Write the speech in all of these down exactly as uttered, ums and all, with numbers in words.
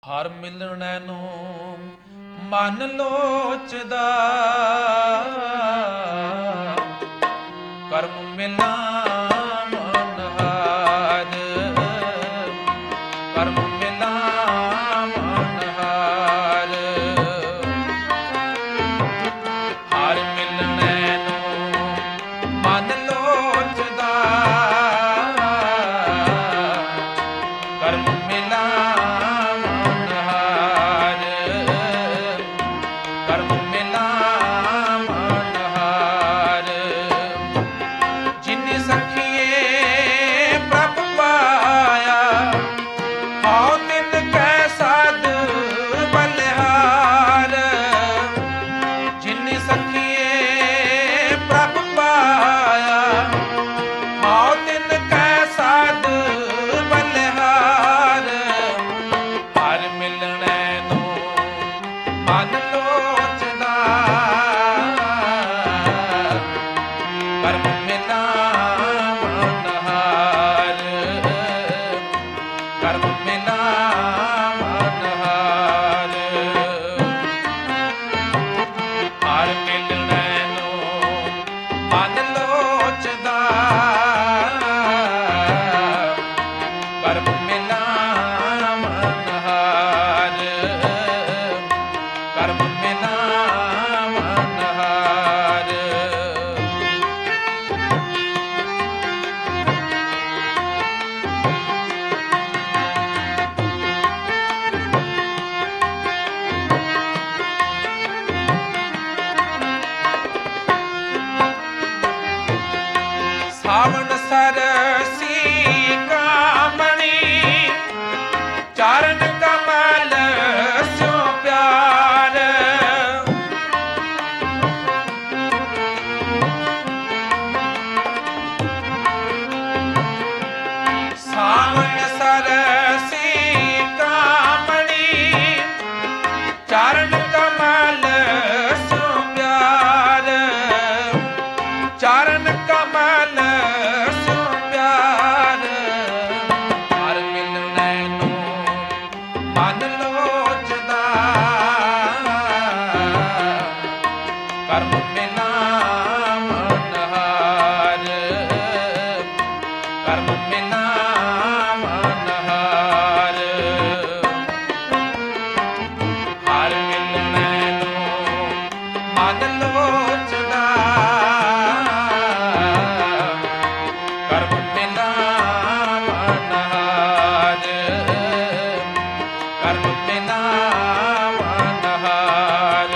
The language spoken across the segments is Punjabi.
ਹਰ ਮਿਲਣੈ ਨੂੰ ਮਨ ਲੋਚਦਾ, ਕਰਮ ਮਿਲਾ ਮਨ ਹਾਰ, ਕਰਮ ਮਿਲਾ ਮਨ ਹਾਰ। ਹਰ ਮਿਲਣੈ ਨੂੰ ਮਨ ਲੋਚਦਾ, ਕਰਮ ਮਿਲਾ ਮਨ ਹਾਰ, ਕਰਮ ਮਿਲਾ ਮਨ ਹਾਰ। ਜਿਨਿ ਸਖੀਏ ਪ੍ਰਭ ਪਾਇਆ, ਹਉ ਤਿਨ ਕੈ ਸਾਧ ਬਲਿਹਾਰ। ਜਿਨਿ ਸਖੀਏ ਪ੍ਰਭ ਪਾਇਆ, ਹਉ ਤਿਨ ਕੈ ਸਾਧ ਬਲਿਹਾਰ। ਹਰ ਮਿਲਣੈ ਨੂੰ ਮਨ ਲੋਚਦਾ, ਕਰਮ ਮਿਲਾ ਮਨ ਹਾਰ, ਕਰਮ ਮਿਲਾ ਮਨ ਹਾਰ। ਹਰ ਮਿਲਣੈ ਨੂੰ ਮਨ ਲੋਚਦਾ, ਕਰਮ ਮਿਲਾ ਮਨ ਹਾਰ, ਕਰਮ ਮਿਲਾ ਮਨ ਹਾਰ। ਸਾਵਣ ਸਰਸੀ ਕਾਮਣੀ, ਚਰਨ ਕਮਲ ਸਿਉ ਪਿਆਰ। ਸਾਵਣ ਸਰਸੀ ਕਾਮਣੀ, ਚਰਨ ਕਮਲ ਸਿਉ ਪਿਆਰ। ਚਰਨ ਕਮਲ ਸਿਉ ਪਿਆਰ। ਹਰ ਮਿਲਣੈ ਨੂੰ ਮਨ ਲੋਚਦਾ, ਕਰਮ ਮਿਲਾ ਮਨ ਹਾਰ, ਕਰਮ ਮਿਲਾ ਮਨ ਹਾਰ। ਹਰ ਮਿਲਣੈ ਨੂੰ ਮਨ ਲੋਚਦਾ, ਕਰਮ ਮਿਲਾ ਮਨ ਹਾਰ, ਕਰਮ ਮਿਲਾ ਮਨ ਹਾਰ।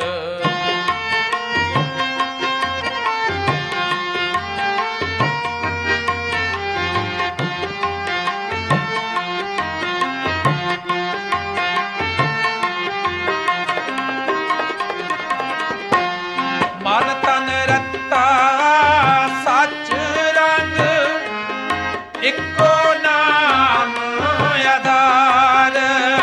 ਮਨ ਤਨ ਰਤਾ ਸੱਚ ਰੰਗ, ਇੱਕੋ ਨਾਮ ਆਧਾਰ।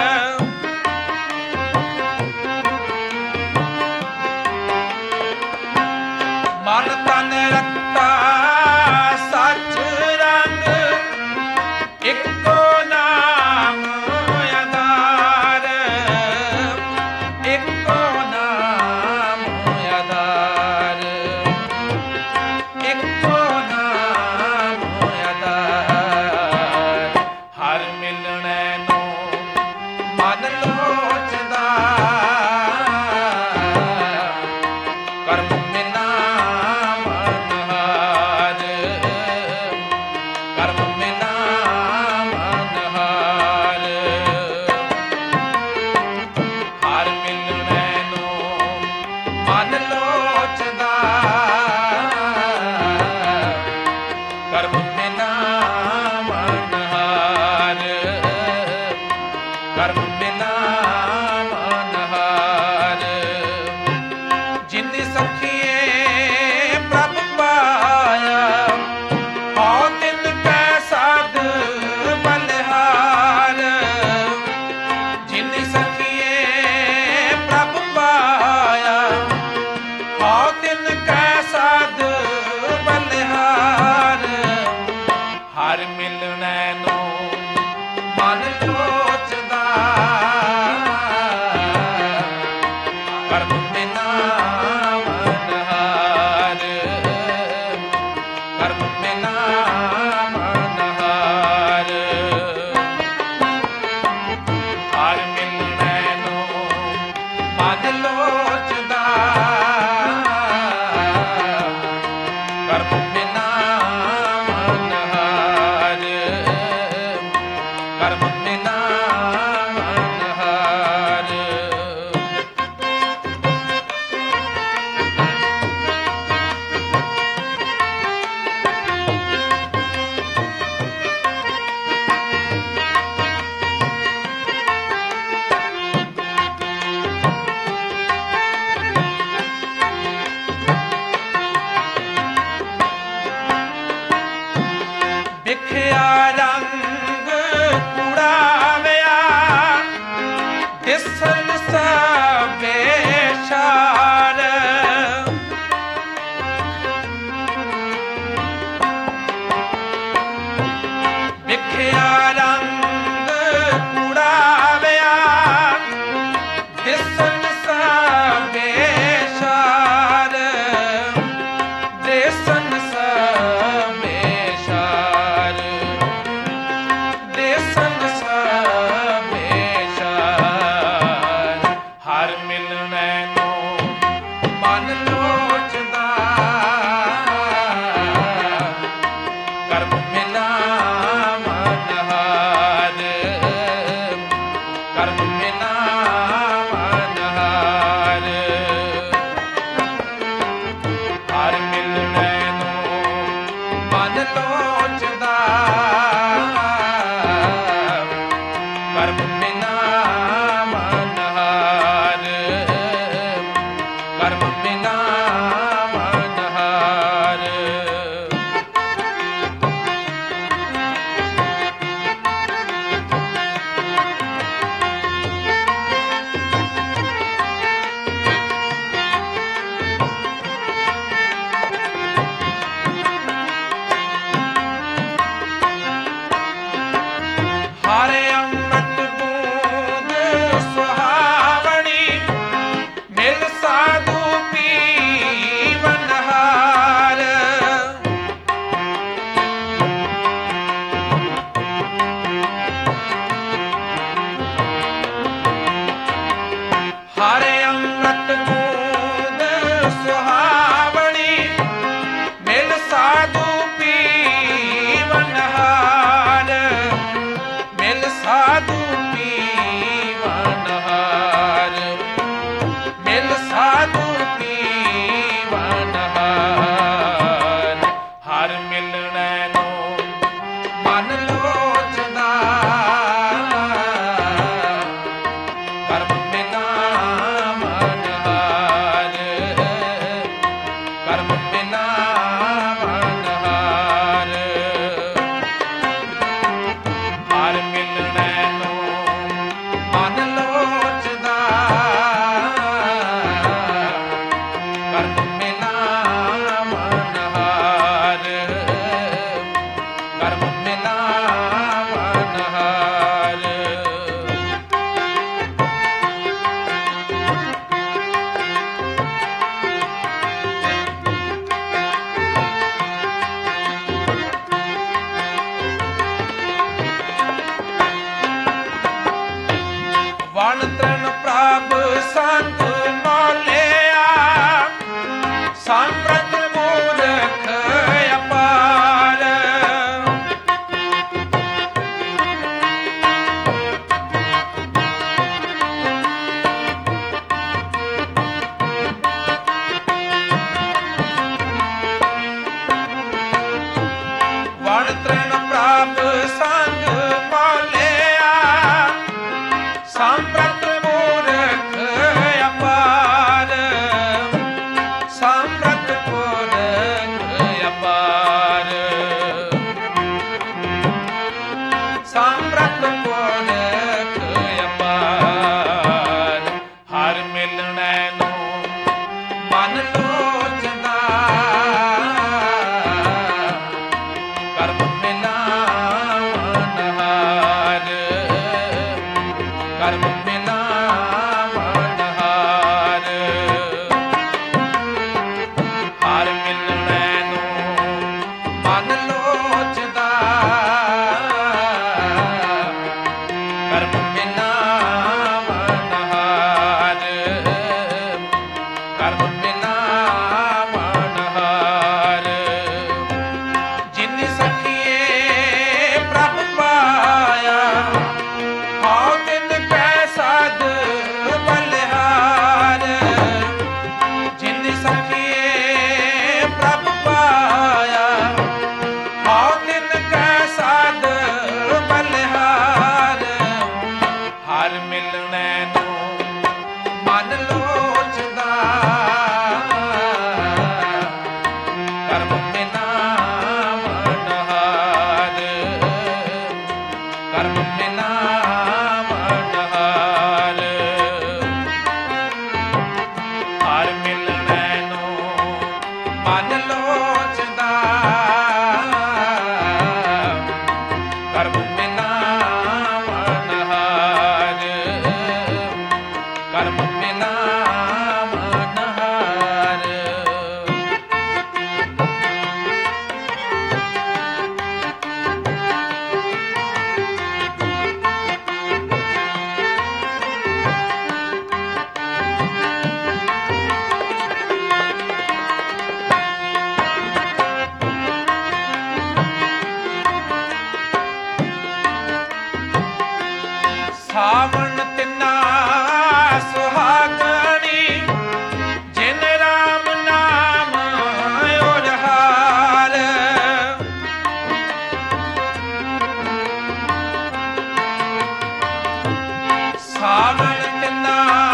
ਮਨ ਤਨ ਰਤਾ ਸੱਚ ਰੰਗ, ਇੱਕੋ ਨਾਮ ਆਧਾਰ। ਇੱਕੋ ਨਾਮ ਆਧਾਰ, ਇੱਕੋ ਨਾਮ ਆਧਾਰ। ਹਰ ਮਿਲਣੈ ਨੂੰ ਮਨ ਲੋਚਦਾ, ਕਰਮ ਮਿਲਾ ਮਨ ਹਾਰ, ਕਰਮ ਮਿਲਾ ਮਨ ਹਾਰ। ਹਰ ਮਿਲਣੈ ਨੂੰ ਮਨ ਲੋਚਦਾ, ਕਰਮ ਮਿਲਾ ਮਨ ਹਾਰ, ਕਰਮ ਮਿਲਾ ਮਨ ਹਾਰ। ਜਿਨਿ ਸਖੀਏ ਪ੍ਰਭ ਪਾਇਆ, ਹਉ ਤਿਨ ਕੈ ਸਾਧ ਬਲਿਹਾਰ। ਜਿਨਿ ਸਖੀਏ ਪ੍ਰਭ ਪਾਇਆ, ਹਉ ਤਿਨ ਕੈ ਸਾਧ ਬਲਿਹਾਰ। ਹਰ ਮਿਲਣੈ ਨੂੰ ਮਨ ਲੋਚਦਾ, ਦਿਸਨ ਸਭੇ ਛਾਰ ਵਿਖਿਆ ਰੰਗ ਕੁੜਾਵਿਆ ਦਿਸਨ ਸਭੇ ਛਾਰ ਦਿਸਨ ਸਭੇ ਛਾਰ ਦਿਸਨ ਸਭੇ ਛਾਰ ਹਰ ਮਿਲਣੈ ਨੂੰ ਮਨ ਲੋਚਦਾ ਕਰਮ ਮਿਲਾ ਮਨ ਹਾਰ ਕਰਮ ਮਿਲਾ ਮਨ ਹਾਰ ਹਰ ਮਿਲਣੈ ਨੂੰ ਮਨ ਲੋਚਦਾ ਕਰਮ ਮਿਲਾ ਮਨ ਹਾਰ ਕਰਮ ਮਿਲਾ ਮਨ ਹਾਰ ਹਰ ਅੰਮ੍ਰਿਤ ਬੂੰਦ ਸੁਹਾਵਣੀ ਮਿਲ ਸਾਧੂ ਪੀਵਨ ਹਾਰ ਹਰ ਅੰਮ੍ਰਿਤ ਬੂੰਦ ਸੁਹਾਵਣੀ ਮਿਲ ਸਾਧੂ ਪੀਵਨ ਹਾਰ ਮਿਲ ਸਾਧੂ ਪੀਵਨ ਹਾਰ ਮਿਲ ਸਾਧੂ ਪੀਵਨ ਹਾਰ ਹਰ ਮਿਲਣੈ ਨੂੰ ਮਨ ਲੋਚਦਾ ਕਰਮ ਮਿਲਾ ਮਨ ਹਾਰ ਕਰਮ ਮਿਲਾ ਮਨ ਹਾਰ ਹਰ ਮਿਲਣੈ ਨੂੰ ਮਨ ਲੋਚਦਾ ਕਰਮ ਮਿਲਾ ਮਨ ਹਾਰ ਕਰਮ ਮਿਲਾ ਮਨ ਹਾਰ ਵਣ ਤ੍ਰਨ ਪ੍ਰਭ ਸੰਗ ਮੌਲਿਆ ਸੰਪ੍ਰਤ ਮੂਰਖ ਅਪਾਰ ਵਣ ਤ੍ਰਨ ਪ੍ਰਭ ਸੰਗ ਮੌਲਿਆ ਸੰਪ੍ਰਤ ਮੂਰਖ ਅਪਾਰ ਸੰਪ੍ਰਤ ਮੂਰਖ ਅਪਾਰ ਸੰਪ੍ਰਤ ਮੂਰਖ ਅਪਾਰ ਹਰ ਮਿਲਣੈ ਨੂੰ ਮਨ ਲੋਚਦਾ ਕਰਮ ਮਿਲਾ ਮਨ ਹਾਰ ਕਰਮ ਮਿਲਾ ਮਨ ਹਾਰ ਹਰ ਮਿਲਣੈ ਨੂੰ ਮਨ ਲੋਚਦਾ ਕਰਮ ਮਿਲਾ ਮਨ ਹਾਰ ਕਰਮ ਮਿਲਾ ਮਨ ਹਾਰ ਜਿਨ ਸਖੀਏ ਪ੍ਰਭ ਪਾਇਆ ਹਉ ਤਿਨ ਕੈ ਸਾਧ ਬਲਿਹਾਰ ਜਿਨ ਸਖੀਏ ਪ੍ਰਭ ਪਾਇਆ ਹਉ ਤਿਨ ਕੈ ਸਾਧ ਬਲਿਹਾਰ ਹਰ ਮਿਲਣੈ ਨੂੰ ਮਨ ਲੋਚਦਾ ਕਰਮ ਮਿਲਾ ਮਨ ਹਾਰ ਕਰਮ ਮਿਲਾ ਮਨ ਹਾਰ ਸਾਵਣ ਤਿੰਨਾ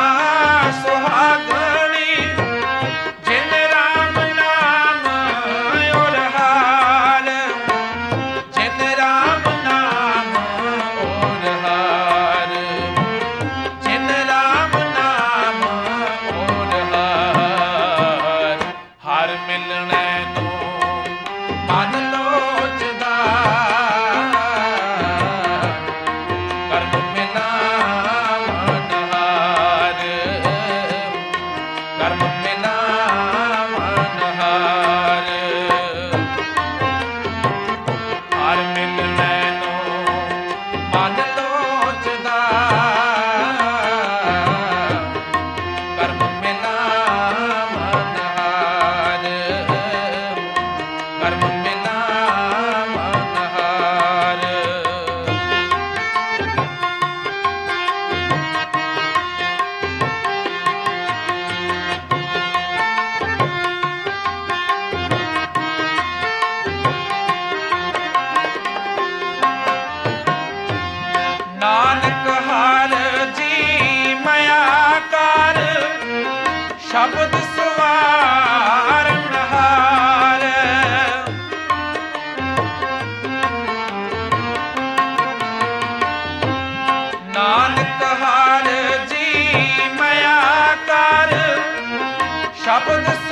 ਸੁਹਾਗਣੀ, ਜਿਨ ਰਾਮ ਨਾਮ ਔਰ ਹਾਰ, ਜਿਨ ਰਾਮ ਨਾਮ ਔਰ ਹਾਰ, ਜਿਨ ਰਾਮ ਨਾਮ ਔਰ ਹਾਰ। ਹਰ ਮਿਲਣੈ ਨੂੰ ਮਨ ਲੋਚਦਾ, ਕਰਮ ਮਿਲਾ ਮਨ ਹਾਰ, ਕਰਮ ਮਿਲਾ ਮਨ ਹਾਰ। ਹਰ ਮਿਲਣੈ ਨੂੰ ਮਨ ਲੋਚਦਾ, ਕਰਮ ਮਿਲਾ ਮਨ ਹਾਰ, ਕਰਮ ਮਿਲਾ ਮਨ ਹਾਰ। ਨਾਨਕ ਹਰ ਜੀ ਮਾਇਆ ਕਰ, ਸ਼ਬਦ ਸਵਾਰਨ ਹਾਰ। ਨਾਨਕ ਹਰ ਜੀ ਮਾਇਆ ਕਰ, ਸ਼ਬਦ